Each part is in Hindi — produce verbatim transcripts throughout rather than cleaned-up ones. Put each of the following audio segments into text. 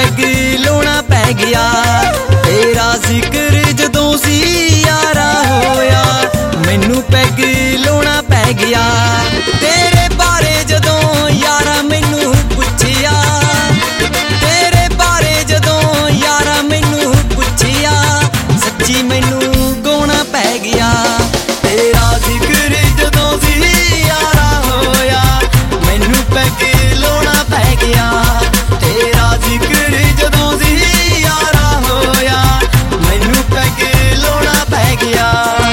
पैग लाउणा पै गया। तेरा जिक्र जदों सी यारा होया, मैनू पैग लाउणा पै गया। तेरे बारे जदों यारा मैनू पुछया, तेरे बारे जदों यारा मैनू पुछया, सच्ची मैनू गाउणा पै गया। तेरा जिक्र जदों सी यारा होया, मैनू पैग लाउणा पै गया। तेरा जिक्र जदों सी यारा होया, मैनू पैग लाउणा पै गया।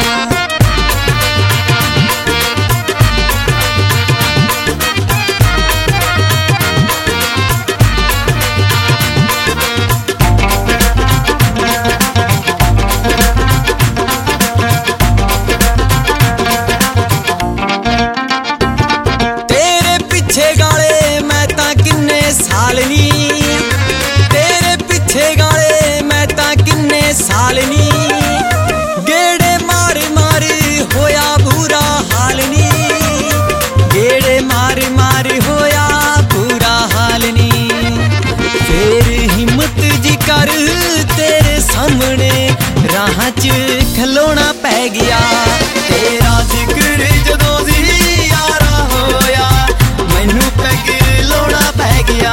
तेरे पिछे गाले मैं तां किन्ने साल नी, तेरे पिछे गाले मैं तां किन्ने साल नी। गेड़े मार मार होया बुरा हाल नी, गेड़े मार मार होया बुरा हाल नी। फिर हिम्मत जी कर तेरे सामने राह च खलोना पै गया। तेरा जिक्र जदों सी यारा होया, मैनू पैग लाउणा पै गया।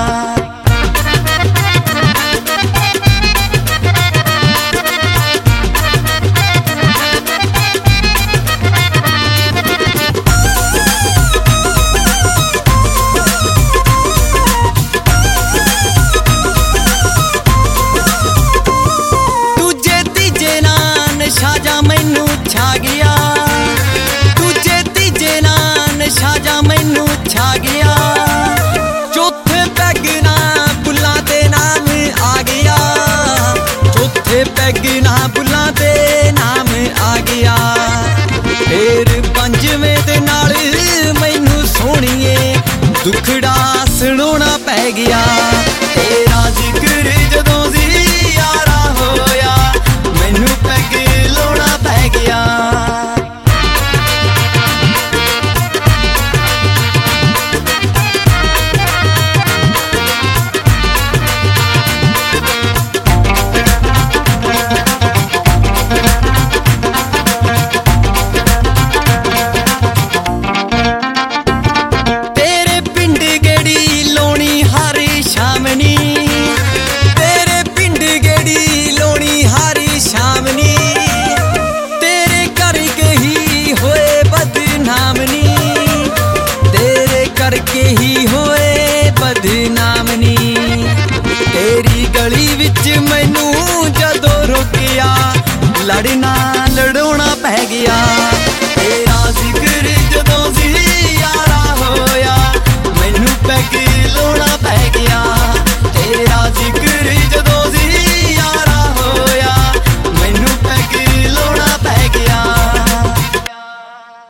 दूजे तीजे नाल नशा जा मैनू छा गया, दूजे तीजे नाल नशा जा मैनू छा गया। चौथे पैग ना बुल्लां दे नाम आ गया, चौथे पैग ना बुल्लां दे नाम आ गया। फिर पंजवें दे नाल मैनू सोहणीए दुखड़ा सुनाउणा पै गया। तेरा जिक्र जदों सी यारा होया, मैनू पैग लाउणा पै गया। तेरे पिंड गेड़ी लाउणी हर शाम नी, तेरे पिंड गेड़ी लाउणी हर शाम नी। तेरे करके ही होए बदनाम नी, तेरे करके ही होए बदनाम नी। तेरी गली विच मैनू जदों रोकिया लड़ना